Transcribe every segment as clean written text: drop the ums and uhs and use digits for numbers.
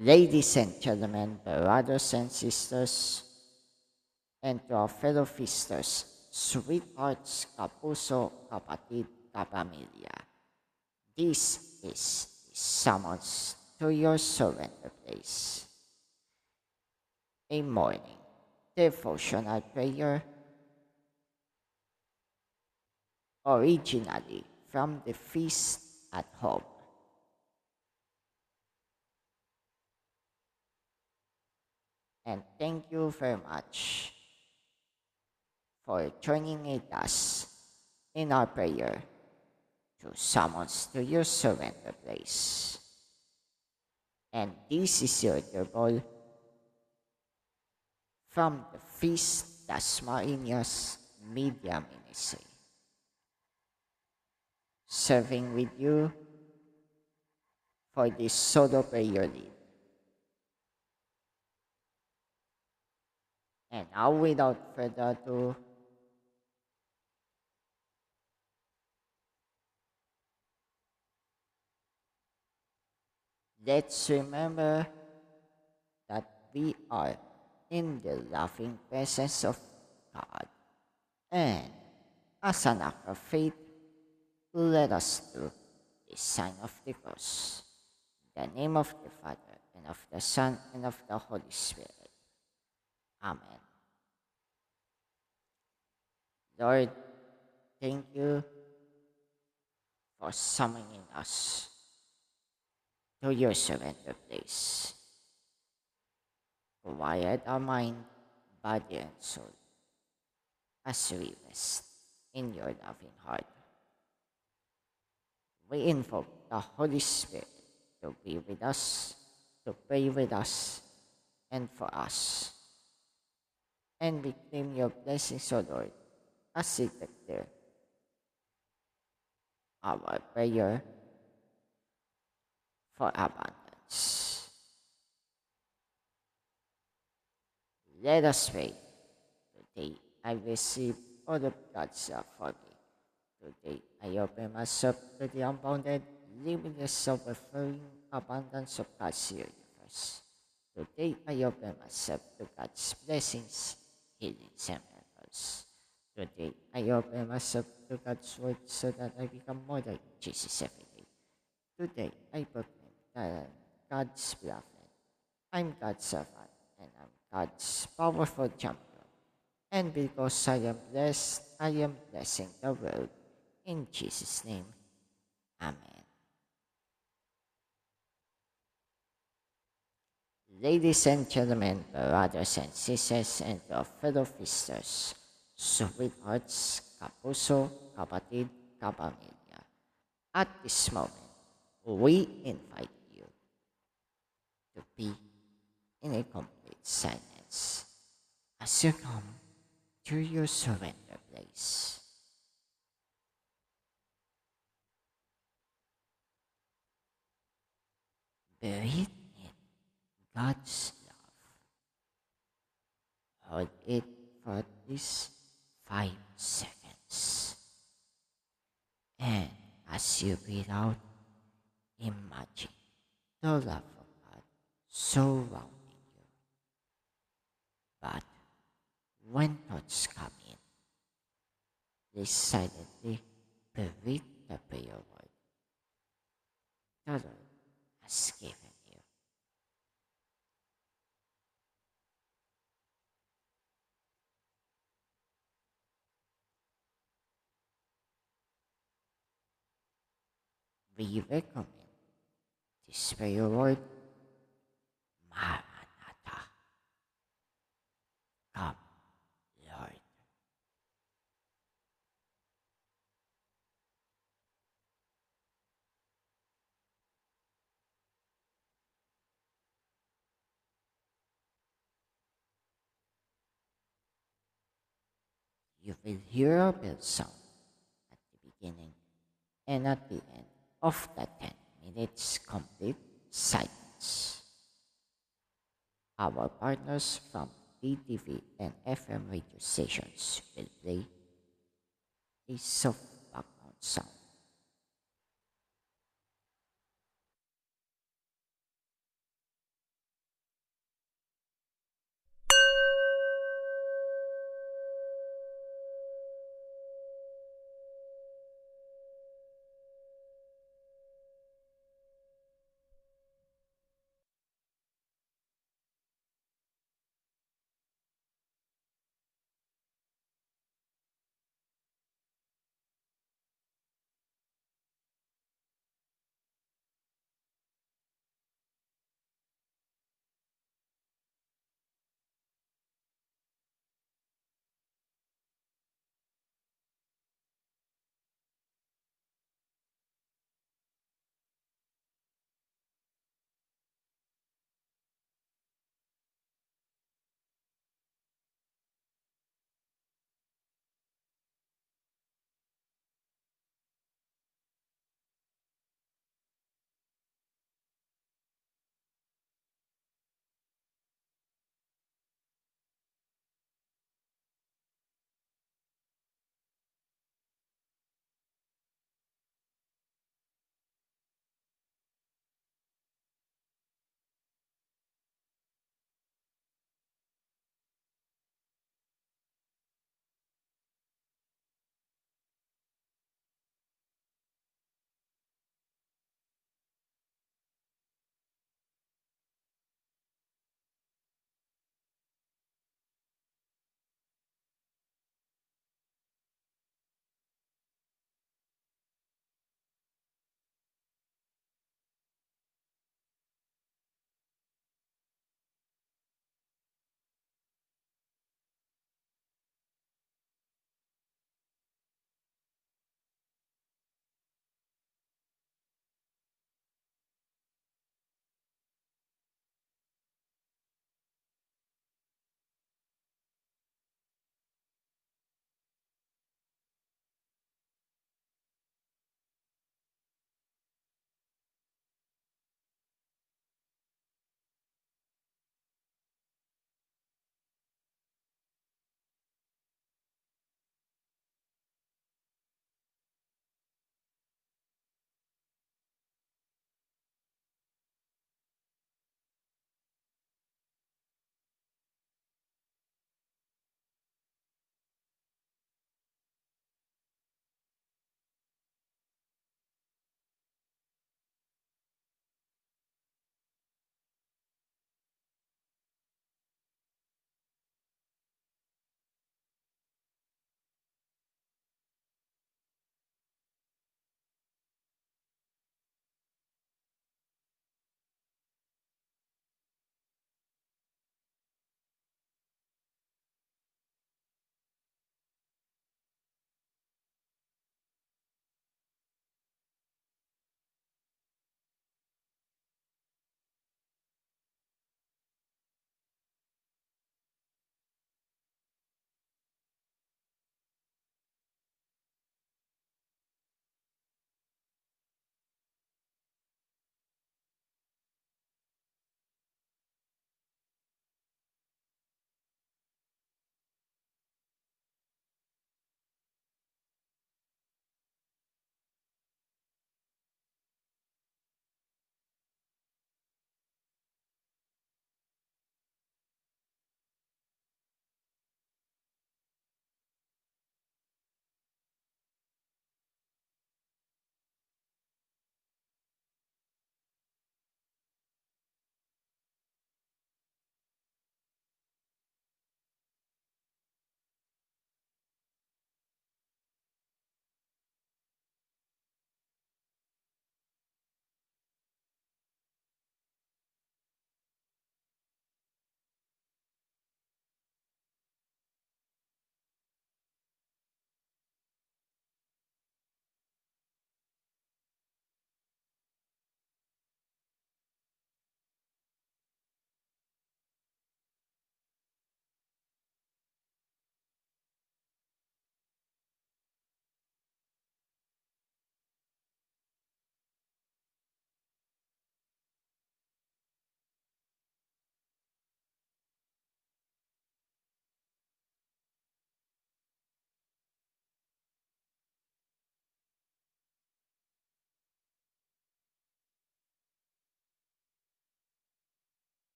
Ladies and gentlemen, brothers and sisters, and to our fellow feasters, sweethearts, kapuso, kapatid, kapamilya. This is Summons to Your Surrender Place, a morning devotional prayer originally from the Feast at Home. And thank you very much for joining with us in our prayer to summons to your surrender place. And this is your devotional from the Feast Dasmariñas Media Ministry, serving with you for this solo prayer lead. And now, without further ado, let's remember that we are in the loving presence of God. And as an act of faith, let us do the sign of the cross. In the name of the Father, and of the Son, and of the Holy Spirit. Amen. Lord, thank you for summoning us to your surrender place. Quiet our mind, body, and soul as we rest in your loving heart. We invoke the Holy Spirit to be with us, to pray with us, and for us. And we claim your blessings, O Lord, as we declare our prayer for abundance. Let us pray. Today I receive all of God's love for me. Today I open myself to the unbounded, limitless, overflowing abundance of God's universe. Today I open myself to God's blessings, healings, and miracles. Today I open myself to God's word so that I become more like Jesus every day. Today I proclaim that I'm God's beloved. I'm God's servant, and I'm God's powerful champion. And because I am blessed, I am blessing the world. In Jesus' name, Amen. Ladies and gentlemen, brothers and sisters, and our fellow feasters, sweethearts, kapuso, kapatid, kapamilya. At this moment, we invite you to be in a complete silence as you come to your surrender place. Breathe in God's love. Hold it for at least 5 seconds. And as you breathe out, imagine the love of God surrounding you. But when thoughts come in, please silently repeat the prayer word the Lord has given you. We recommend this prayer word, Maranatha. Come, Lord. You will hear a bell sound at the beginning and at the end of the 10 minutes complete silence. Our partners from DTV and FM radio stations will play a soft background sound.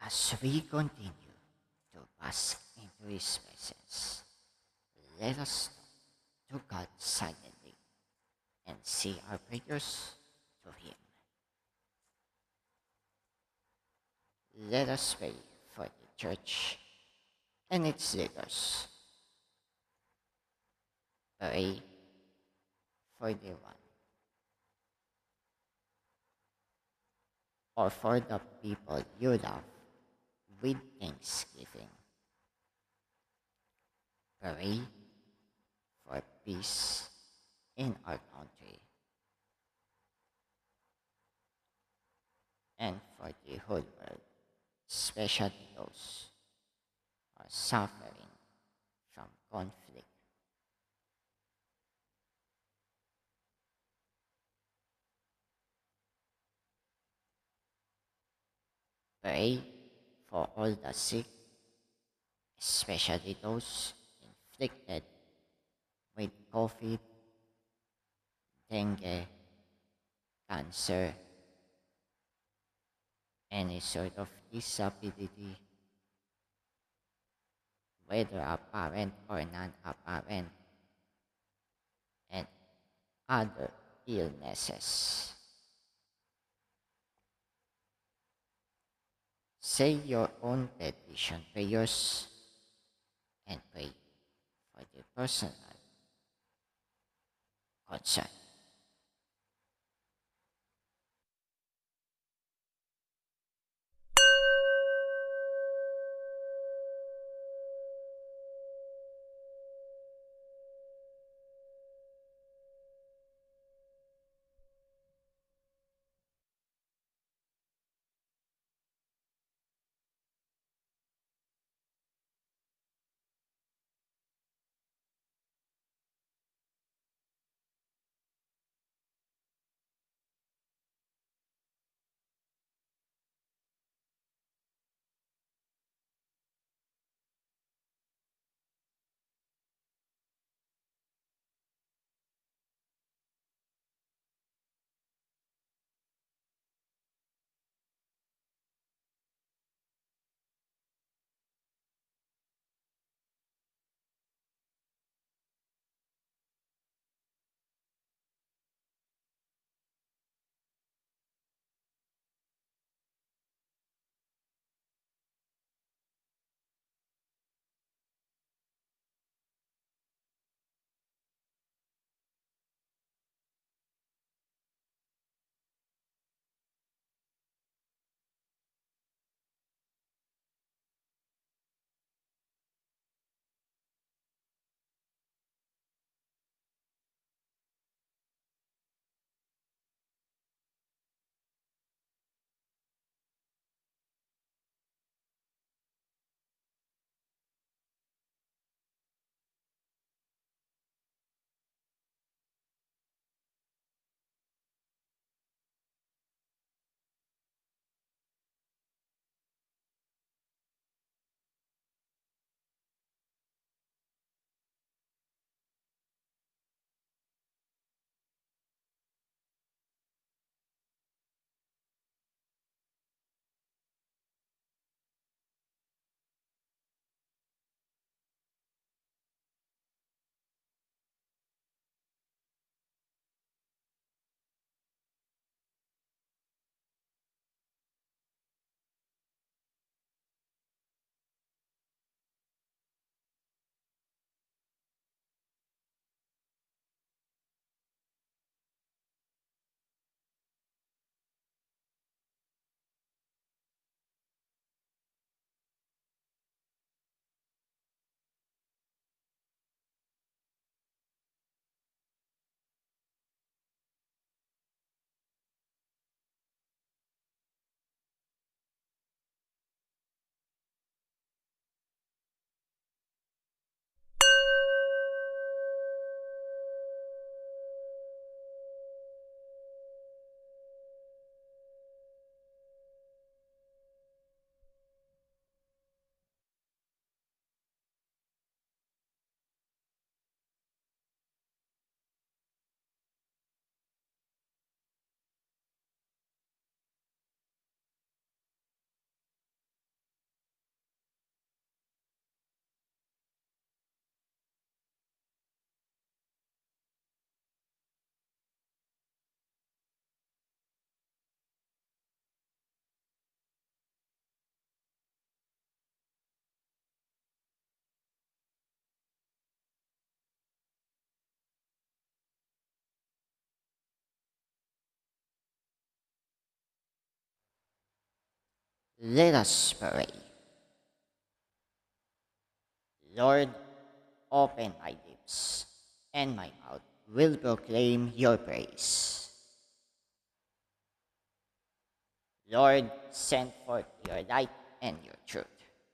As we continue to bask into His presence, let us talk to God silently and say our prayers to Him. Let us pray for the church and its leaders. Pray for the one or for the people you love with thanksgiving. Pray for peace in our country and for the whole world, especially those who are suffering from conflict. Pray for all the sick, especially those inflicted with COVID, dengue, cancer, any sort of disability, whether apparent or non-apparent, and other illnesses. Say your own petition prayers and pray for the personal concern. Let us pray. Lord, open my lips, and my mouth will proclaim your praise. Lord, send forth your light and your truth.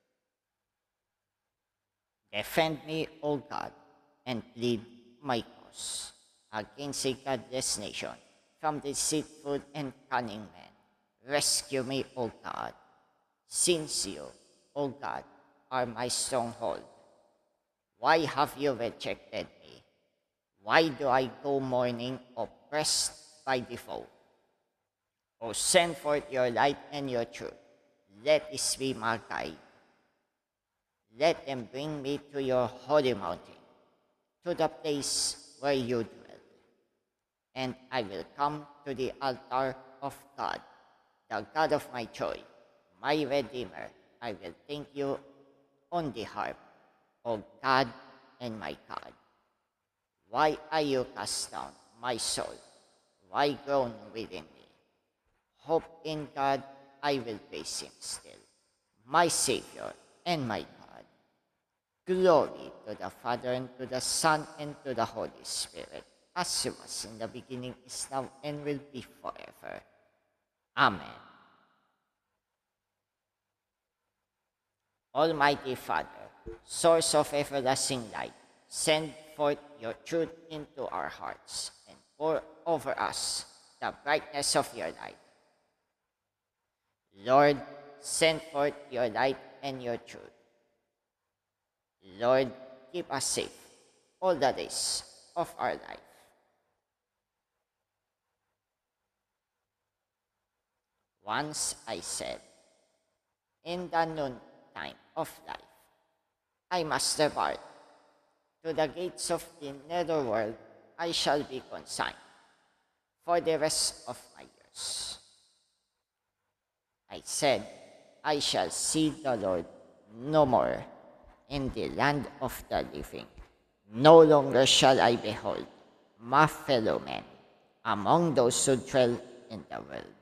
Defend me, O God, and plead my cause against a godless nation from deceitful and cunning men. Rescue me, O God, since you, O God, are my stronghold. Why have you rejected me? Why do I go mourning, oppressed by the foe? O send forth your light and your truth. Let this be my guide. Let them bring me to your holy mountain, to the place where you dwell. And I will come to the altar of God, the God of my joy, my Redeemer. I will thank you on the harp, O God and my God. Why are you cast down, my soul? Why groan within me? Hope in God, I will praise him still, my Savior and my God. Glory to the Father, and to the Son, and to the Holy Spirit, as it was in the beginning, is now, and will be forever. Amen. Almighty Father, source of everlasting light, send forth your truth into our hearts, and pour over us the brightness of your light. Lord, send forth your light and your truth. Lord, keep us safe all the days of our life. Once I said, in the noontime of life, I must depart. To the gates of the netherworld I shall be consigned for the rest of my years. I said, I shall see the Lord no more in the land of the living. No longer shall I behold my fellow men among those who dwell in the world.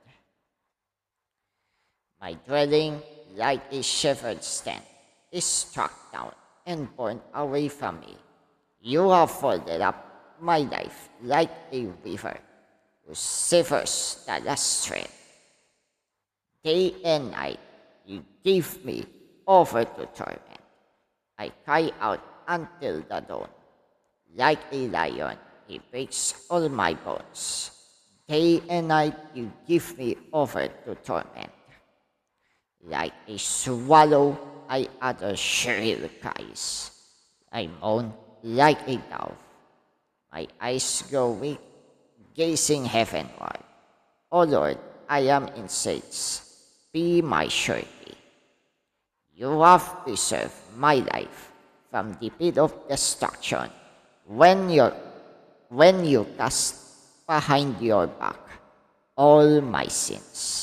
My dwelling, like a shepherd's tent, is struck down and borne away from me. You have folded up my life like a river who severs the last thread. Day and night you give me over to torment. I cry out until the dawn. Like a lion, he breaks all my bones. Day and night you give me over to torment. Like a swallow, I utter shrill cries. I moan like a dove. My eyes grow weak, gazing heavenward. O Lord, I am in straits. Be my surety. You have preserved my life from the pit of destruction. When you cast behind your back all my sins.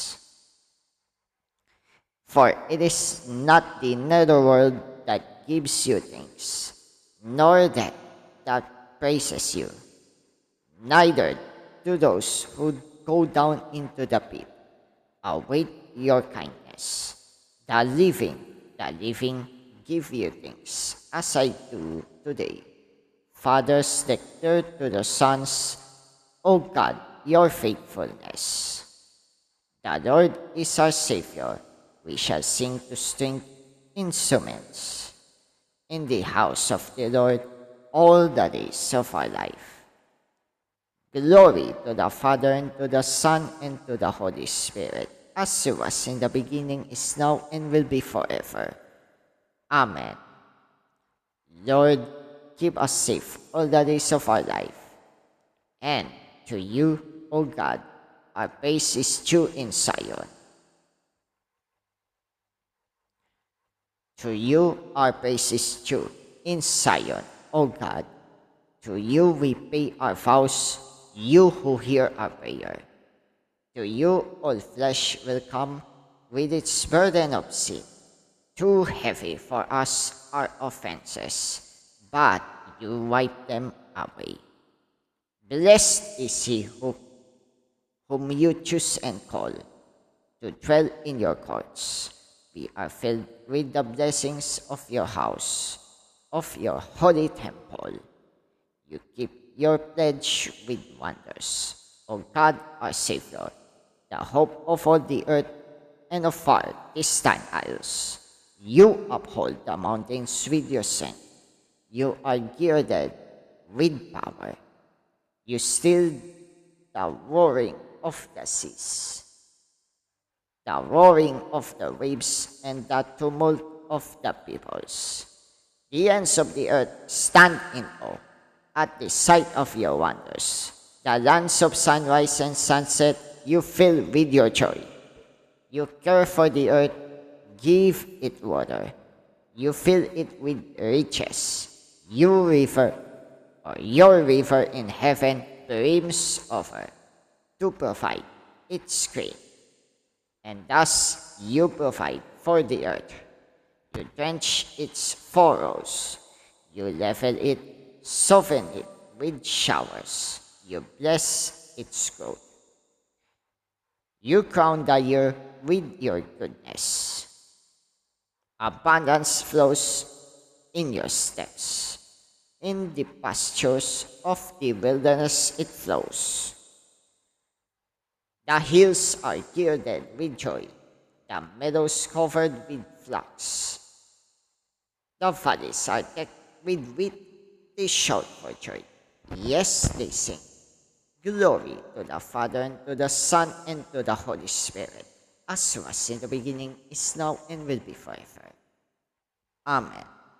For it is not the netherworld that gives you thanks, nor that praises you, neither do those who go down into the pit await your kindness. The living give you thanks, as I do today. Fathers declare to the sons, O God, your faithfulness. The Lord is our Savior. We shall sing to string instruments in the house of the Lord all the days of our life. Glory to the Father, and to the Son, and to the Holy Spirit, as it was in the beginning, is now, and will be forever. Amen. Lord, keep us safe all the days of our life. And to you, O God, our praise is due in Zion. To you our praise is due in Zion, O God. To you we pay our vows, you who hear our prayer. To you all flesh will come with its burden of sin. Too heavy for us are offenses, but you wipe them away. Blessed is he whom you choose and call to dwell in your courts. we are filled with the blessings of your house, of your holy temple. You keep your pledge with wonders. O God, our Savior, the hope of all the earth and of far distant isles. You uphold the mountains with your strength. You are girded with power. You still the roaring of the seas, the roaring of the waves, and the tumult of the peoples. The ends of the earth stand in awe at the sight of your wonders. The lands of sunrise and sunset you fill with your joy. You care for the earth, give it water. You fill it with riches. Your river in heaven brims over to provide its grain. And thus you provide for the earth. You drench its furrows. You level it, soften it with showers. You bless its growth. You crown the year with your goodness. Abundance flows in your steps. In the pastures of the wilderness it flows. The hills are girded with joy, the meadows covered with flocks. The valleys are decked with wheat, they shout for joy. Yes, they sing. Glory to the Father, and to the Son, and to the Holy Spirit, as was in the beginning, is now, and will be forever. Amen.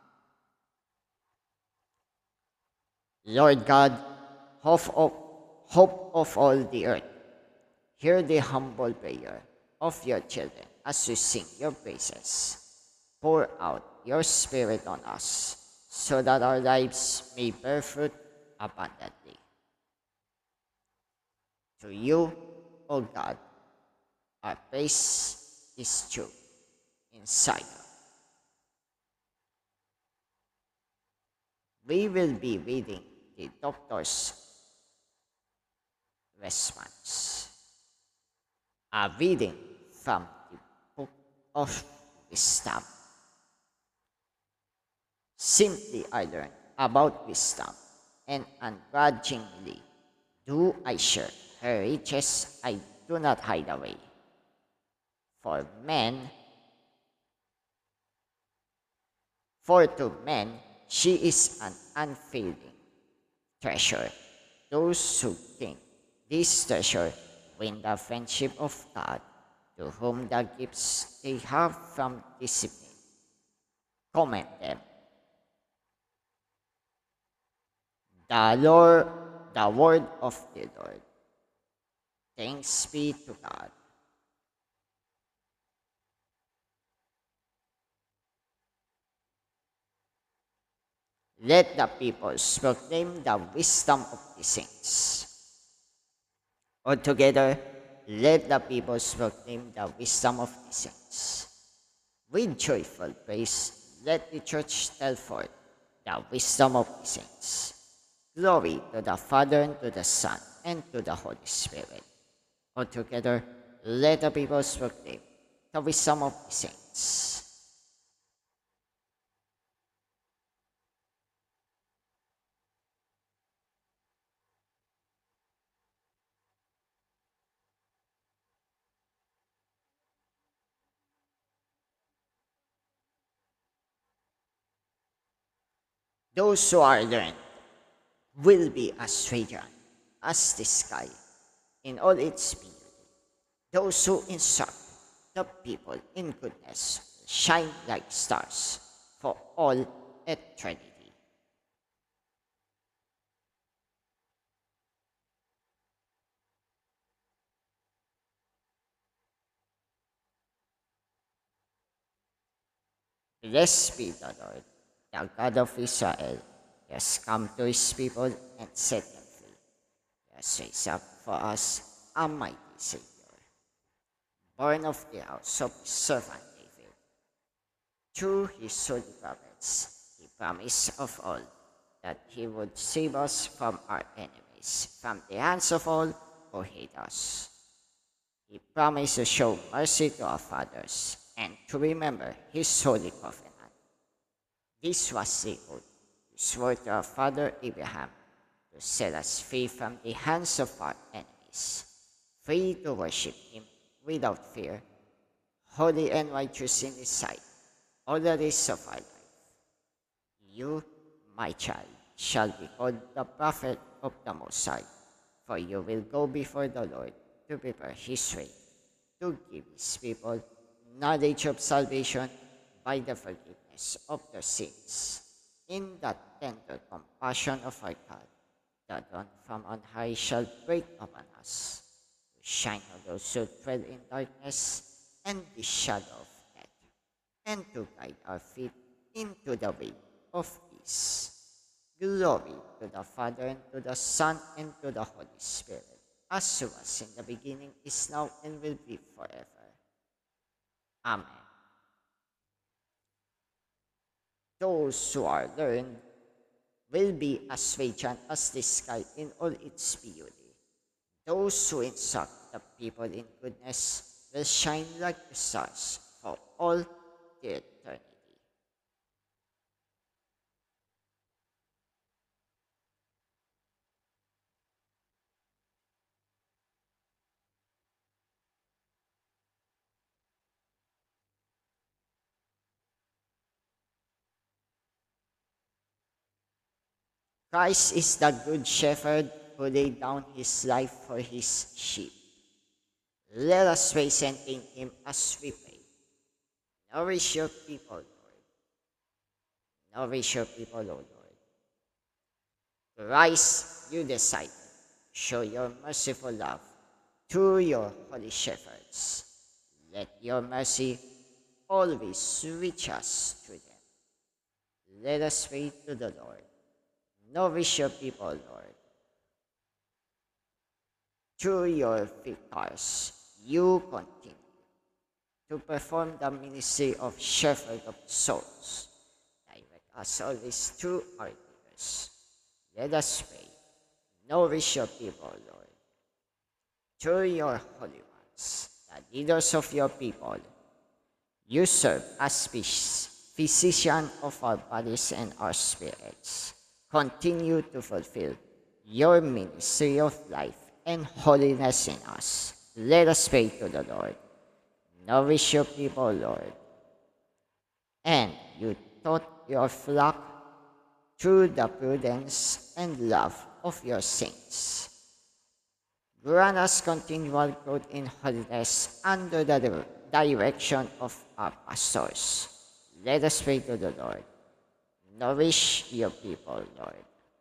Lord God, hope of all the earth, hear the humble prayer of your children as we sing your praises. Pour out your Spirit on us, so that our lives may bear fruit abundantly. To you, O God, our praise is due in Zion. We will be reading the doctor's response. A reading from the Book of Wisdom. Simply I learn about wisdom, and ungrudgingly do I share her riches. I do not hide away. For to men she is an unfailing treasure. Those who gain this treasure win the friendship of God, to whom the gifts they have from discipline commend them. The word of the Lord. Thanks be to God. Let the peoples proclaim the wisdom of the saints. All together, let the peoples proclaim the wisdom of the saints. With joyful praise, let the church tell forth the wisdom of the saints. Glory to the Father, and to the Son, and to the Holy Spirit. All together, let the peoples proclaim the wisdom of the saints. Those who are learned will be as radiant as the sky in all its beauty. Those who instruct the people in goodness will shine like stars for all eternity. Blessed be the Lord, the God of Israel. He has come to his people and set them free. He has raised up for us a mighty Savior, born of the house of his servant David. Through his holy prophets, he promised of all that he would save us from our enemies, from the hands of all who hate us. He promised to show mercy to our fathers and to remember his holy covenant. This was the oath he swore to our father Abraham to set us free from the hands of our enemies, free to worship him without fear, holy and righteous in his sight, all the days of our life. You, my child, shall be called the prophet of the Most High, for you will go before the Lord to prepare his way, to give his people knowledge of salvation by the forgiveness of their sins. In the tender compassion of our God, the dawn from on high shall break upon us, to shine on those who dwell in darkness and the shadow of death, and to guide our feet into the way of peace. Glory to the Father, and to the Son, and to the Holy Spirit, as was in the beginning, is now, and will be forever. Amen. Those who are learned will be as radiant as the sky in all its beauty. Those who instruct the people in goodness will shine like the stars for all eternity. Christ is the good shepherd who laid down his life for his sheep. Let us praise and thank him as we pray. Nourish your people, Lord. Nourish your people, O Lord. Rise, you disciple. Show your merciful love to your holy shepherds. Let your mercy always reach us through them. Let us pray to the Lord. Nourish your people, Lord. Through your vicars, you continue to perform the ministry of shepherd of souls. Direct us always through our leaders. Let us pray. Nourish your people, Lord. Through your holy ones, the leaders of your people, you serve as physician of our bodies and our spirits. Continue to fulfill your ministry of life and holiness in us. Let us pray to the Lord. Nourish your people, Lord. And you taught your flock through the prudence and love of your saints. Grant us continual growth in holiness under the direction of our pastors. Let us pray to the Lord. Nourish your people, Lord.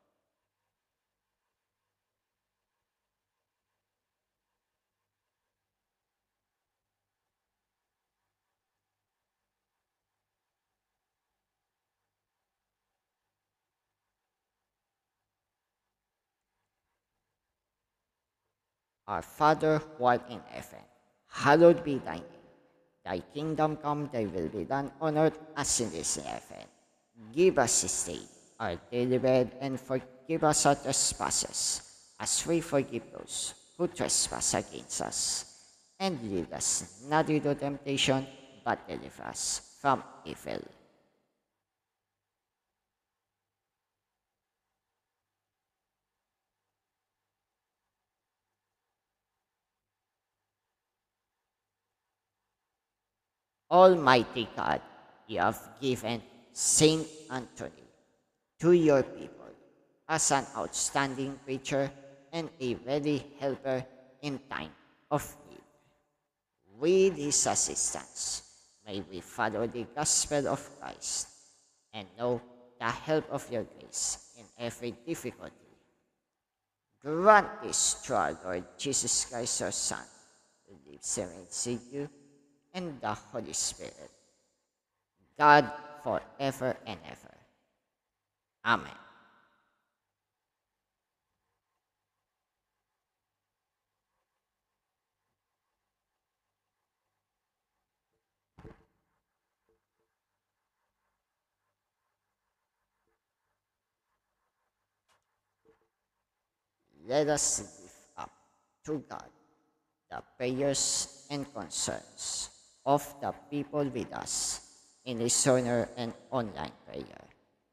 Our Father who art in heaven, hallowed be thy name. Thy kingdom come, thy will be done on earth as it is in heaven. Give us this day our daily bread, and forgive us our trespasses, as we forgive those who trespass against us. And lead us not into temptation, but deliver us from evil. Almighty God, you have given Saint Anthony to your people as an outstanding preacher and a ready helper in time of need. With his assistance, may we follow the gospel of Christ and know the help of your grace in every difficulty. Grant this to our Lord Jesus Christ, our Son, who lives and reigns with you and the Holy Spirit, God forever and ever. Amen. Let us lift up to God the prayers and concerns of the people with us in this honor and online prayer.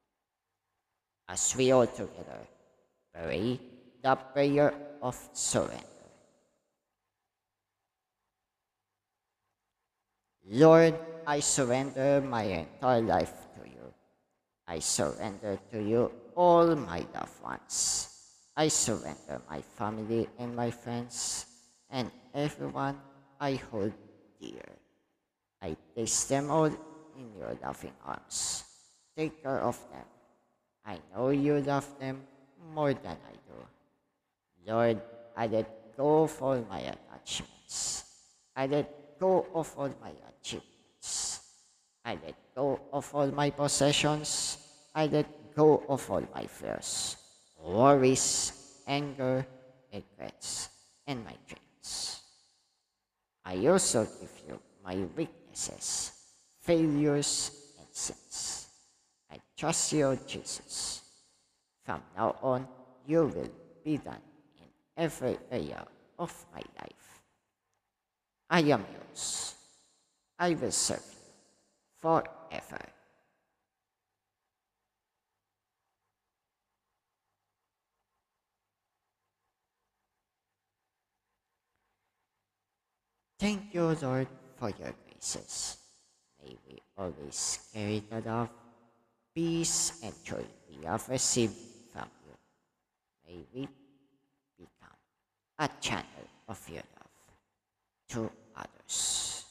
As we all together pray the prayer of surrender. Lord, I surrender my entire life to you. I surrender to you all my loved ones. I surrender my family and my friends and everyone I hold dear. I place them all in your loving arms. Take care of them. I know you love them more than I do. Lord, I let go of all my attachments. I let go of all my achievements. I let go of all my possessions. I let go of all my fears, worries, anger, regrets, and my dreams. I also give you my weaknesses, failures, and sins. I trust you, Jesus. From now on, you will be done in every area of my life. I am yours. I will serve you forever. Thank you, Lord, for your graces. May we always carry the love, peace, and joy we have received from you. May we become a channel of your love to others.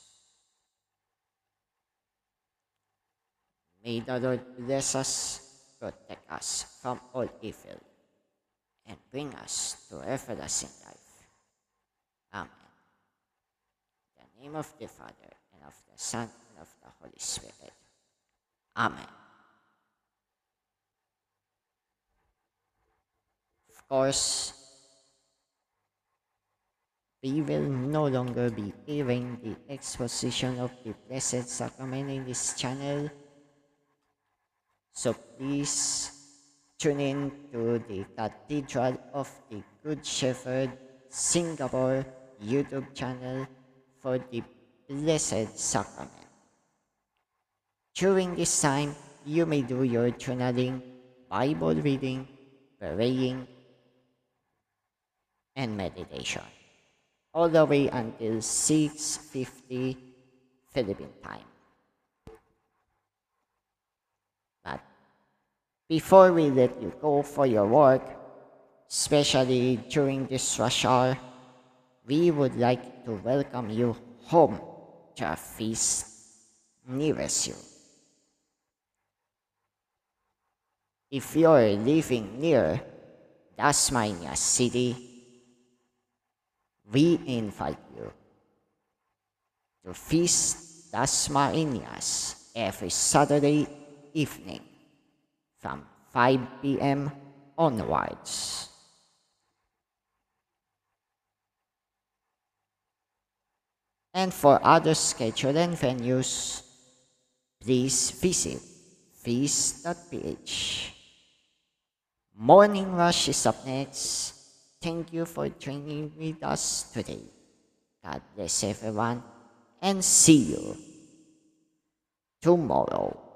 May the Lord bless us, protect us from all evil, and bring us to everlasting life. Amen. In the name of the Father, and of the Son, and of the Holy Spirit. Amen. Of course, we will no longer be airing the exposition of the Blessed Sacrament in this channel, so please tune in to the Cathedral of the Good Shepherd Singapore YouTube channel for the Blessed Sacrament. During this time, you may do your journaling, Bible reading, praying, and meditation, all the way until 6:50 Philippine time. But before we let you go for your work, especially during this rush hour, we would like to welcome you home to a feast nearest you. If you're living near Dasmania City, we invite you to feast Dasmanias every Saturday evening from 5 p.m. onwards. And for other schedule and venues, please visit feast.ph. Morning Rush is up next. Thank you for joining with us today. God bless everyone and see you tomorrow.